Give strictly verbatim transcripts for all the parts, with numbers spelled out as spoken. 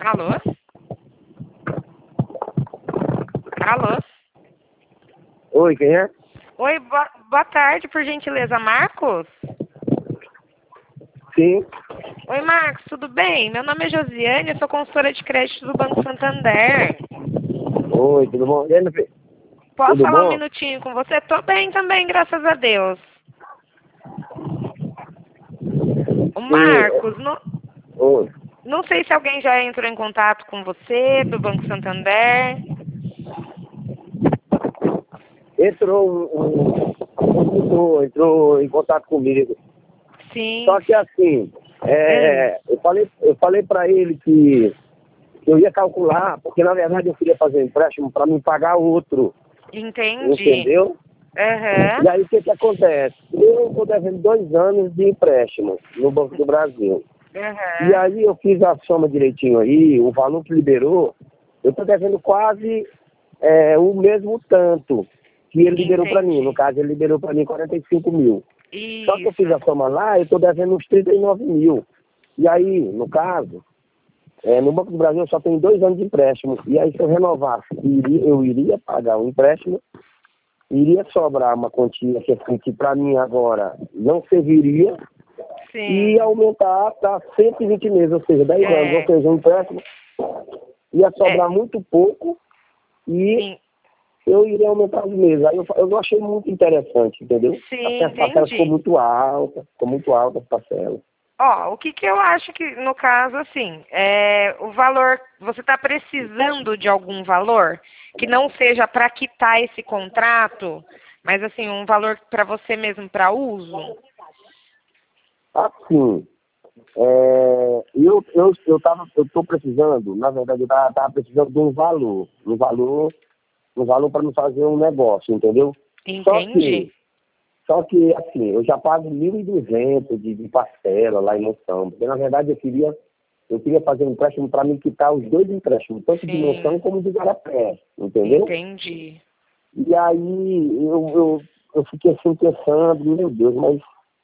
Alô? Alô? Oi, quem é? Oi, boa, boa tarde, por gentileza, Marcos? Sim. Oi, Marcos, tudo bem? Meu nome é Josiane, eu sou consultora de crédito do Banco Santander. Oi, tudo bom? E aí, meu filho? Posso Tudo falar um bom? minutinho com você? Tô bem também, graças a Deus. O Sim. é- Marcos, não, Oi. não sei se alguém já entrou em contato com você, do Banco Santander. Entrou um, um consultor, entrou em contato comigo. Sim. Só que assim, Hum, é, eu falei, eu falei para ele que eu ia calcular, porque na verdade eu queria fazer um empréstimo para me pagar outro, entendi. entendeu? Aham, E aí o que que acontece? Eu estou devendo dois anos de empréstimo no Banco do Brasil. E aham. aí eu fiz a soma direitinho aí, o valor que liberou, eu estou devendo quase é, o mesmo tanto que ele liberou para mim. No Entendi. caso, ele liberou para mim quarenta e cinco mil. Só que eu fiz a Isso. soma lá, eu estou devendo uns trinta e nove mil. E aí, no caso, é, no Banco do Brasil eu só tenho dois anos de empréstimo. E aí, se eu renovasse, iria- eu iria pagar o empréstimo, iria sobrar uma quantia que, assim, que para mim agora não serviria, e Sim. aumentar para cento e vinte meses, ou seja, dez anos. Ou É, seja, um empréstimo ia é, sobrar muito pouco e sim, eu iria aumentar os meses. Aí eu, eu não achei muito interessante, entendeu? sim, Até as parcelas ficou entendi. muito alta, ficou muito alta as parcelas. Ó, o que que eu acho que, no caso, assim, é, o valor, você está precisando de algum valor que não seja para quitar esse contrato, mas, assim, um valor para você mesmo, para uso? Assim, é, eu eu eu tava, eu estou precisando, na verdade, eu estava tava precisando de um valor, um valor, um valor para me fazer um negócio, entendeu? Só Entende? que, só que assim, eu já pago mil e duzentos de, de parcela lá em Moção, porque na verdade eu queria, eu queria fazer um empréstimo para me quitar os dois empréstimos, tanto de Moção Sim, como de Garapé, entendeu? entendi. E aí eu, eu, eu fiquei assim pensando, meu Deus, mas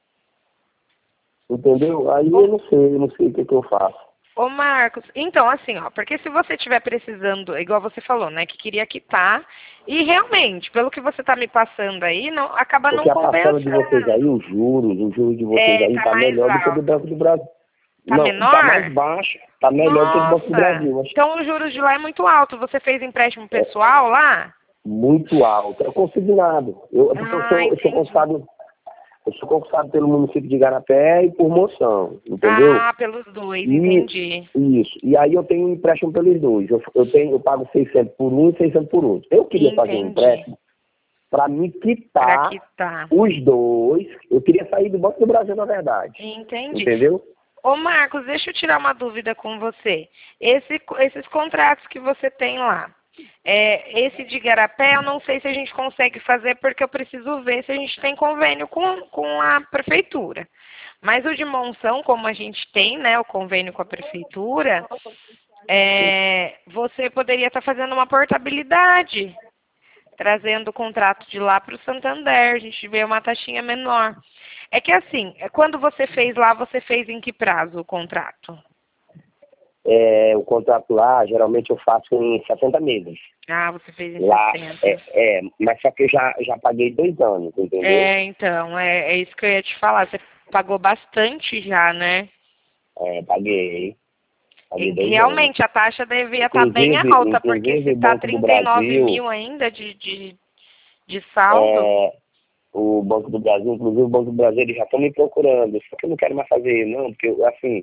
entendeu? Aí Ô, eu não sei, eu não sei o que, que eu faço. ô Marcos, então assim, ó, porque se você estiver precisando, igual você falou, né, que queria quitar, e realmente, pelo que você está me passando aí, não, acaba não Porque a parcela de vocês aí, compensando. os juros, os juros de vocês É, aí tá tá mais melhor do que do alto. Banco do Brasil. Tá Não, tá mais menor? baixo, tá melhor do que do Banco do Nossa! Brasil, mas Então os juros de lá é muito alto. Você fez empréstimo é pessoal lá? muito alto. É consignado. Eu, é porque eu Ah, sou, eu sou entendi. conquistado, eu sou conquistado pelo município de Igarapé e por Moção, entendeu? Ah, pelos dois, E entendi. isso. E aí eu tenho um empréstimo pelos dois. Eu, eu tenho, eu pago seiscentos por um e seiscentos por outro. Eu queria fazer um Entendi. empréstimo para me Pra quitar quitar. os dois. Eu queria sair do Banco do Brasil, na verdade. Entendi. Entendeu? Ô Marcos, deixa eu tirar uma dúvida com você. Esse, esses contratos que você tem lá, é, esse de Igarapé, eu não sei se a gente consegue fazer porque eu preciso ver se a gente tem convênio com, com a prefeitura. Mas o de Monção, como a gente tem, né, o convênio com a prefeitura, é, você poderia estar fazendo uma portabilidade, trazendo o contrato de lá para o Santander, a gente vê uma taxinha menor. É que assim, é, quando você fez lá, você fez em que prazo o contrato? É, o contrato lá, geralmente eu faço em sessenta meses. Ah, você fez em Lá, sessenta. é, é, mas só que eu já, já paguei dois anos, entendeu? É, então, é, é isso que eu ia te falar. Você pagou bastante já, né? É, paguei, paguei E dois anos. realmente a taxa devia estar bem Inclusive, alta, porque inclusive se o está Banco do trinta e nove Brasil, mil ainda de, de, de saldo, é, o Banco do Brasil, inclusive o Banco do Brasil, eles já estão me procurando. Só que eu não quero mais fazer, não, porque, assim,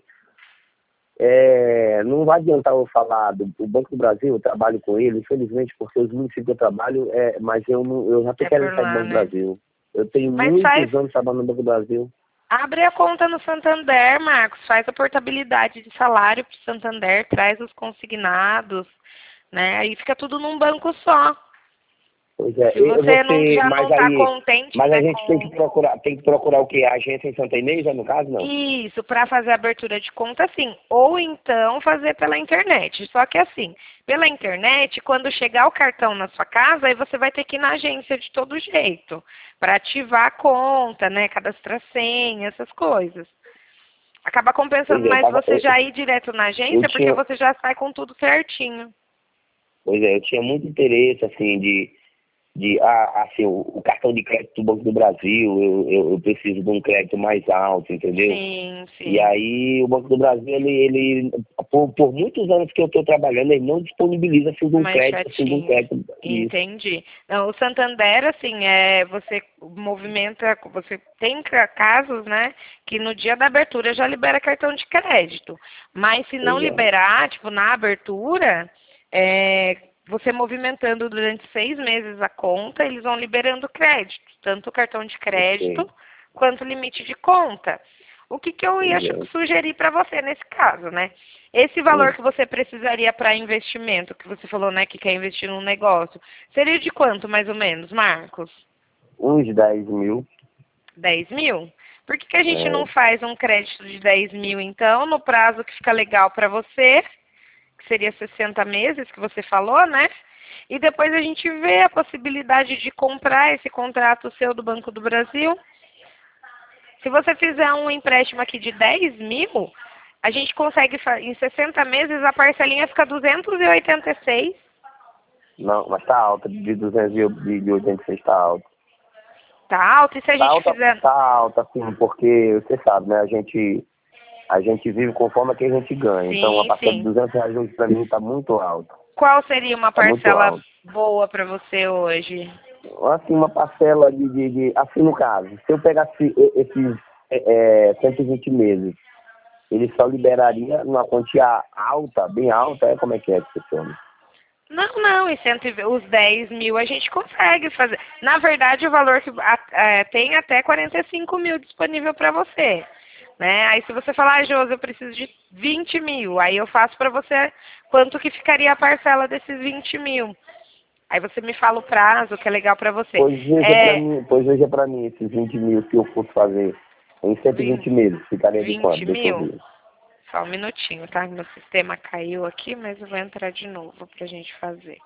é, não vai adiantar eu falar do o Banco do Brasil, eu trabalho com ele, infelizmente, porque os municípios que eu trabalho, é, mas eu, não, eu já estou é por querendo sair do lá, Banco do né? Brasil. Eu tenho Mas faz, muitos anos trabalhando no Banco do Brasil. abre a conta no Santander, Marcos, faz a portabilidade de salário para o Santander, traz os consignados, né? Aí fica tudo num banco só. Pois é, Se e você não, você, já não mas está aí, contente, mas a né, gente tem que com procurar, tem que procurar o quê? A agência em Santa Inês, é no caso, não? isso, para fazer a abertura de conta, sim. Ou então fazer pela internet. Só que assim, pela internet, quando chegar o cartão na sua casa, aí você vai ter que ir na agência de todo jeito, para ativar a conta, né, cadastrar senha, essas coisas. Acaba compensando Pois é, eu mais tava- você eu- já ir direto na agência, eu porque tinha- você já sai com tudo certinho. Pois é, eu tinha muito interesse, assim, de, de ah, assim, o, o cartão de crédito do Banco do Brasil, eu, eu, eu preciso de um crédito mais alto, entendeu? Sim, sim. E aí o Banco do Brasil, ele, ele por, por muitos anos que eu estou trabalhando, ele não disponibiliza assim, de um Mais crédito, assim, de um chatinho. crédito. Isso. Entendi. Não, o Santander, assim, é, você movimenta, você tem ca- casos, né, que no dia da abertura já libera cartão de crédito. Mas se não Pois é. liberar, tipo, na abertura, é, você movimentando durante seis meses a conta, eles vão liberando crédito, tanto o cartão de crédito Ok. quanto o limite de conta. O que, que eu ia Pois é. sugerir para você nesse caso, né? Esse valor Hum. que você precisaria para investimento, que você falou, né, que quer investir num negócio, seria de quanto, mais ou menos, Marcos? Uns dez mil. dez mil? Por que, que a gente não É, faz um crédito de dez mil, então, no prazo que fica legal para você, que seria sessenta meses, que você falou, né? E depois a gente vê a possibilidade de comprar esse contrato seu do Banco do Brasil. Se você fizer um empréstimo aqui de dez mil, a gente consegue, fa- em sessenta meses, a parcelinha fica duzentos e oitenta e seis. não, mas tá alta, de duzentos e oitenta e seis tá alta. Tá alto. E se a Tá gente alta, fizer... tá alta, sim, porque você sabe, né? A gente, a gente vive conforme que a gente ganha. Então, a Sim, partir de sim. duzentos reais hoje pra mim tá muito alto. Qual seria uma Tá muito parcela alto. boa para você hoje? Assim, uma parcela de, de, de- assim, no caso, se eu pegasse e- esses é, é, cento e vinte meses, ele só liberaria numa quantia alta, bem alta, é como é que é que funciona? Não, não, e cento e vinte os dez mil a gente consegue fazer. Na verdade, o valor que a- é, tem até quarenta e cinco mil disponível para você. Né? Aí se você falar, ah, Josi, eu preciso de vinte mil, aí eu faço para você quanto que ficaria a parcela desses vinte mil. Aí você me fala o prazo, que é legal para você. Pois veja pra É mim, pois veja pra mim, esses vinte mil que eu fosse fazer em cento e vinte meses, ficaria de quanto? vinte Deixa eu mil? ver. Só um minutinho, tá? Meu sistema caiu aqui, mas eu vou entrar de novo pra gente fazer.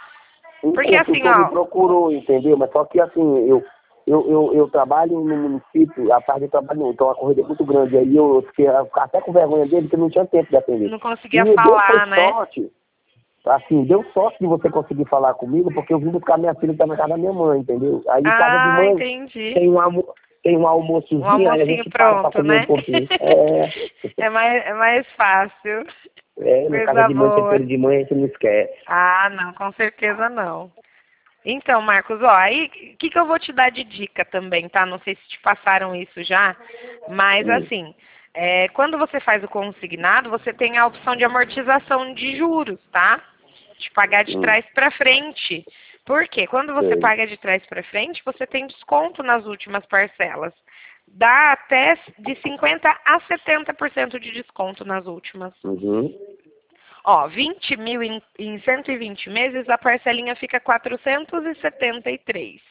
Um Porque assim, consultor me ó, procurou, entendeu? Mas só que assim, eu, eu, eu, eu trabalho no município, a tarde eu trabalho, então a corrida é muito grande. Aí eu fiquei eu ficava até com vergonha dele, porque não tinha tempo de atender. não E conseguia me deu foi falar, né? sorte, assim, deu sorte de você conseguir falar comigo, porque eu vim buscar minha filha que tá na casa da minha mãe, entendeu? Aí casa de Ah, mãe entendi. tem um, almo tem um Um almoçozinho, aí a almocinho gente para pra pronto, comer um né? pouquinho. É, É mais, é mais fácil. é na casa Coisa de mãe, boa. tempero de mãe, a gente não esquece. Ah, não, com certeza não. Então, Marcos, ó, aí o que, que eu vou te dar de dica também, tá? Não sei se te passaram isso já, mas Hum, assim, é, quando você faz o consignado, você tem a opção de amortização de juros, tá? De pagar de hum, trás para frente. Por quê? Quando você sei. paga de trás para frente, você tem desconto nas últimas parcelas. Dá até de cinquenta a setenta por cento de desconto nas últimas. Uhum. Ó, vinte mil em, em cento e vinte meses, a parcelinha fica quatrocentos e setenta e três.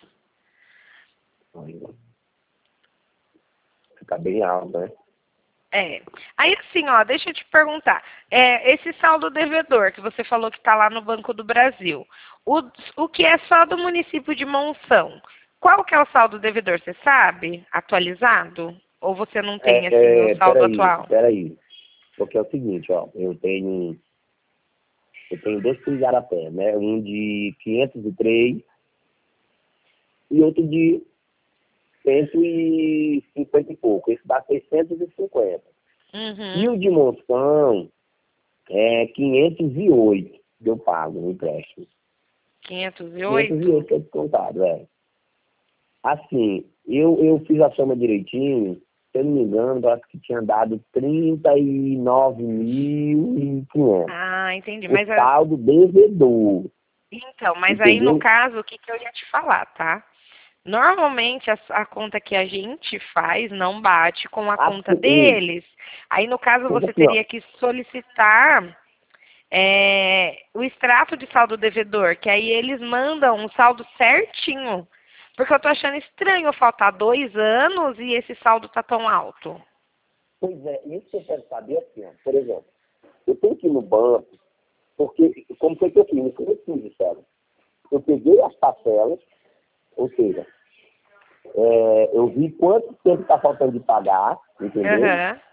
Fica bem alto, né? É. Aí assim, ó, deixa eu te perguntar. É, esse saldo devedor que você falou que está lá no Banco do Brasil, o, o que é só do município de Monção, qual que é o saldo devedor, você sabe? Atualizado? Ou você não tem, assim, o É, é, saldo peraí, atual? peraí. Porque é o seguinte, ó, eu tenho, eu tenho dois por Igarapé, né? Um de quinhentos e três e outro de cento e cinquenta e pouco. Esse dá seiscentos e cinquenta. E Uhum. o de Monção é quinhentos e oito que eu pago no empréstimo. quinhentos e quinhentos e oito? oito que é descontado, é. Assim, eu, eu fiz a soma direitinho, se eu não me engano, eu acho que tinha dado trinta e nove mil e quinhentos. Ah, entendi. O Mas, a- saldo devedor, então, mas aí no entendeu? caso, o que, que eu ia te falar, tá? Normalmente a, a conta que a gente faz não bate com a conta Assim, ei, deles. Aí no caso tipo você assim, ó, teria que solicitar é, o extrato de saldo devedor, que aí eles mandam um saldo certinho. Porque eu tô achando estranho faltar dois anos e esse saldo tá tão alto. pois é, isso que eu quero saber é assim, ó, por exemplo, eu tenho que ir no banco, porque, como foi que eu fiz? Como eu fiz, sabe? Eu peguei as parcelas, ou seja, é, eu vi quanto tempo está faltando de pagar, entendeu? Aham.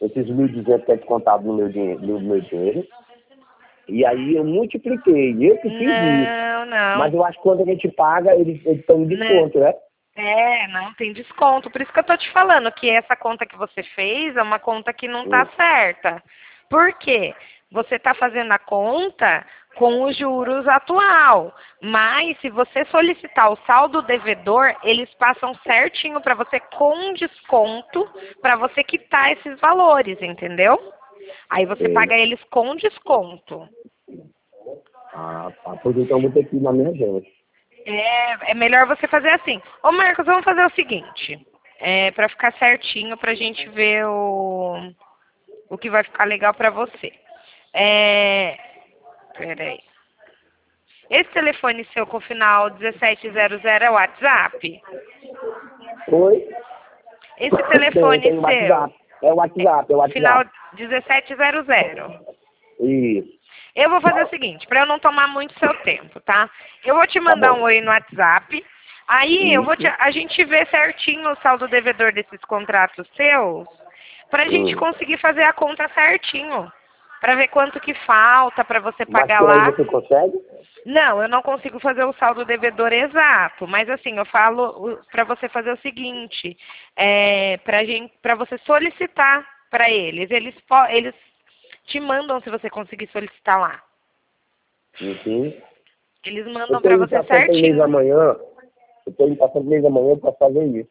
esses mil e duzentos que é descontado no meu dinheiro, no meu dinheiro. E aí eu multipliquei, eu que fiz isso. Não, não. Mas eu acho que quando a gente paga, eles estão em desconto, né? É, não tem desconto. Por isso que eu tô te falando que essa conta que você fez é uma conta que não tá Hum. certa. Por quê? Você tá fazendo a conta com os juros atual. Mas se você solicitar o saldo devedor, eles passam certinho para você com desconto para você quitar esses valores, entendeu? Aí você Sim. paga eles com desconto. Ah, tá. Pois então eu vou ter que ir na minha agência. É, é melhor você fazer assim. Ô Marcos, vamos fazer o seguinte. É, para ficar certinho, pra gente ver o, o que vai ficar legal pra você. É, peraí. Esse telefone seu com o final dezessete zero zero é o WhatsApp? Oi? Esse Tem, telefone tem o seu, WhatsApp. É o WhatsApp, é o final WhatsApp. dezessete zero zero. Isso. Eu vou fazer o seguinte, para eu não tomar muito seu tempo, tá? Eu vou te Tá mandar bom. um oi no WhatsApp. Aí eu vou te, Isso. a gente vê certinho o saldo devedor desses contratos seus, pra gente Hum. conseguir fazer a conta certinho. Pra ver quanto que falta pra você Mas pagar por aí lá. você consegue? Não, eu não consigo fazer o saldo devedor exato, mas assim, eu falo para você fazer o seguinte, é, pra, gente, pra você solicitar para eles. Eles, po- eles te mandam se você conseguir solicitar lá. Uhum. Eles Eu mandam tô para indo você pra Santa Inês certinho. amanhã. Eu tô indo pra Santa Inês amanhã pra fazer isso.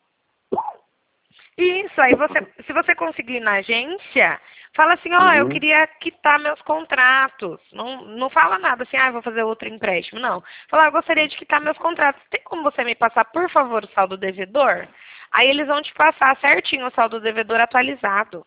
Isso, aí você, se você conseguir ir na agência, fala assim, ó, eu Uhum. queria quitar meus contratos. Não, não fala nada assim, ah, eu vou fazer outro empréstimo, não. Fala, eu gostaria de quitar meus contratos. Tem como você me passar, por favor, o saldo devedor? Aí eles vão te passar certinho o saldo devedor atualizado.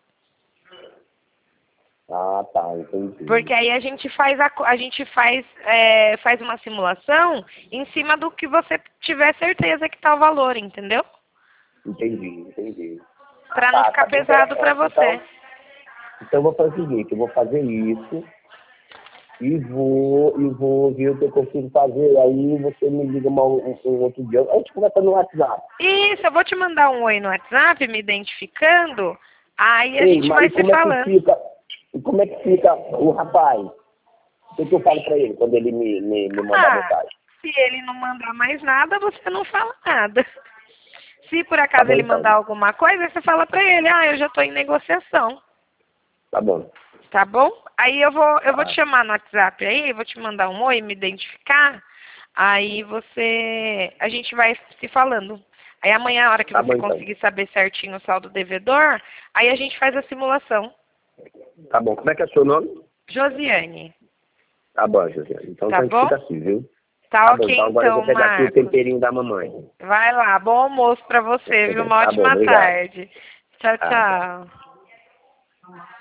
Ah, tá, entendi. Porque aí a gente faz a, co- a gente faz, é, faz uma simulação em cima do que você tiver certeza que tá o valor, entendeu? Entendi, entendi. Pra não Tá, ficar tá bem pesado pra interessante. Então, você. então eu vou fazer o seguinte, eu vou fazer isso e vou, e vou ver o que eu consigo fazer. Aí você me liga uma, um, um outro dia. A gente conversa no WhatsApp. Isso, eu vou te mandar um oi no WhatsApp, me identificando, aí a Ei, gente mas vai e se como é que falando. fica? E como é que fica o rapaz? O que, que eu falo pra ele quando ele me, me, me mandar Ah, mensagem? se ele não mandar mais nada, você não fala nada. Se por Tá acaso bom ele então. mandar alguma coisa, você fala pra ele, ah, eu já tô em negociação, Tá bom. tá bom? Aí eu vou, eu vou te Tá, chamar no WhatsApp aí, vou te mandar um oi, me identificar, aí você, a gente vai se falando. Aí amanhã, a hora que tá você bom então. conseguir saber certinho o saldo devedor, aí a gente faz a simulação. Tá bom. Como é que é o seu nome? Josiane, Tá bom, José. Então, tá então a gente bom? fica assim, viu? Tá Tá bom, ok então agora eu então, vou pegar aqui o Marcos. temperinho da mamãe. Vai lá, bom almoço pra você, viu? Uma Tá bom, ótima obrigado. tarde. Tchau, Ah, tá. tchau.